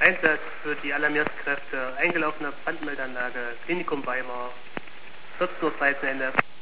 Einsatz für die Alarmierungskräfte, eingelaufene Brandmeldanlage, Klinikum Weimar, 14:13 Uhr Ende.